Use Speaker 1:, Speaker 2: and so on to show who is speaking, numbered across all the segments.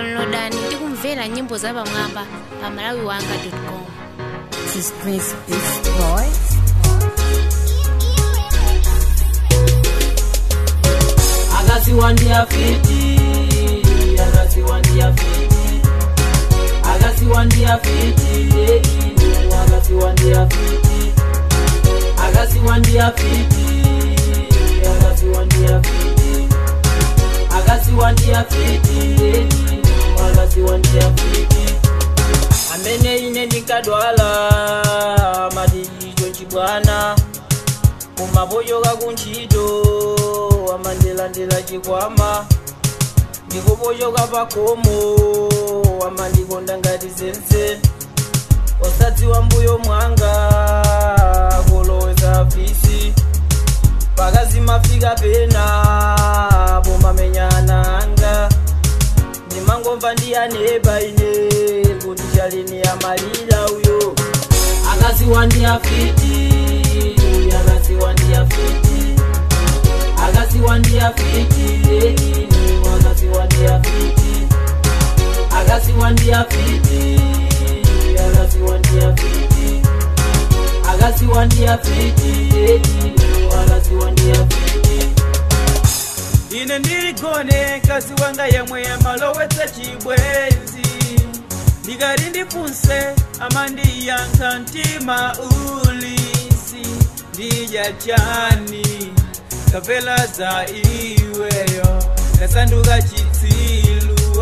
Speaker 1: Downloadani tikumvera nyimbo za pamwamba pa malawiwanga.com.
Speaker 2: This Prince Beast Boy.
Speaker 3: Akasiwandia fiti, akasiwandia fiti, akasiwandia fiti, akasiwandia fiti, akasiwandia fiti, akasiwandia fiti, akasiwandia fiti, akasiwandia fiti. Amene ine ndikadwala madijo chibwana kumaboyoka kunchito amandilandila chikwama ndikuboyoka pakomo amandikonda ngati zense osadziwa mbuyo mwanga koloweza afisi pakazi mafika pena pomamenyana anga ndimangomva ndiyaneba ine kuti chalini yamalira uyo akasiwandia fiti, akasiwandia fiti, akasiwandia fiti, akasiwandia fiti, akasiwandia fiti, akasiwandia fiti, akasiwandia fiti, akasiwandia fiti.
Speaker 4: Ine ndiligone kazi wanga yamwe yamalowetsa chibwenzi ndikati ndifunse amandiyankha mtima ulisi ndidya chani kapela za iweyo ndasanduka chitsilu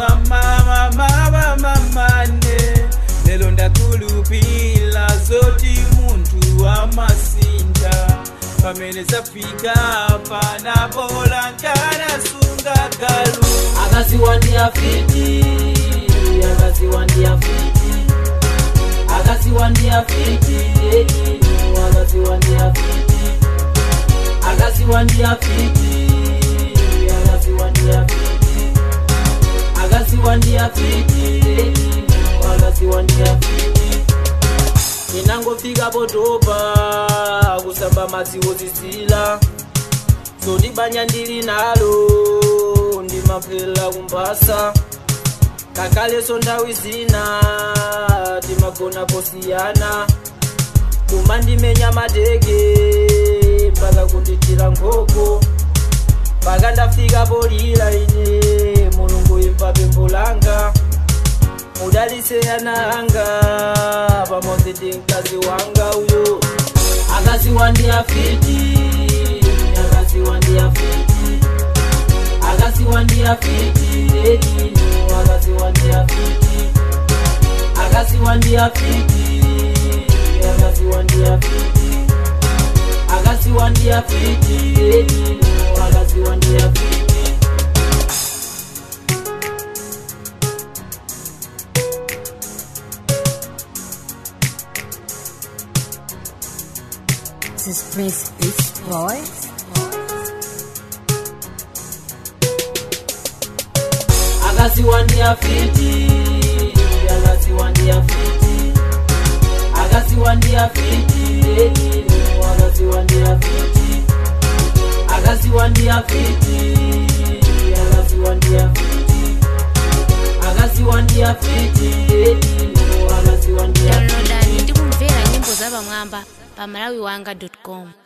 Speaker 4: amamamamamane lelo ndakulupila zoti munthu amasinja pamene zafika panabola nkanasunga galu
Speaker 3: akasiwandia fiti, akasiwandia fiti, akasiwandia fiti, akasiwandia fiti, akasiwandia fiti, akasiwandia fiti, akasiwandia fiti, akasiwandia fiti. Inangofika potopa kusamba madziwo zisila zondibanya ndili nalo ndimapela kumbasa kakale sondawi zina timagona posiyana kumandimenya madege mpaka kunditira nkoko mpaka ndafika polila ine mulungu imva pembo langa mudalise yananga pamodzi ndi mkazi wanga uyo akasiwandia fiti, akasiwandia fiti, akasiwandia fiti, akasiwandia fiti, akasiwandia fiti, akasiwandia fiti, akasiwandia fiti, akasiwandia fiti.
Speaker 2: This Prince Beast Boy.
Speaker 3: Akasiwandia fiti, akasiwandia fiti, akasiwandia fiti, akasiwandia fiti, akasiwandia fiti, akasiwandia fiti, akasiwandia fiti, akasiwandia fiti.
Speaker 1: Downloadani tikumvera nyimbo za pamwamba pa malawiwanga.com.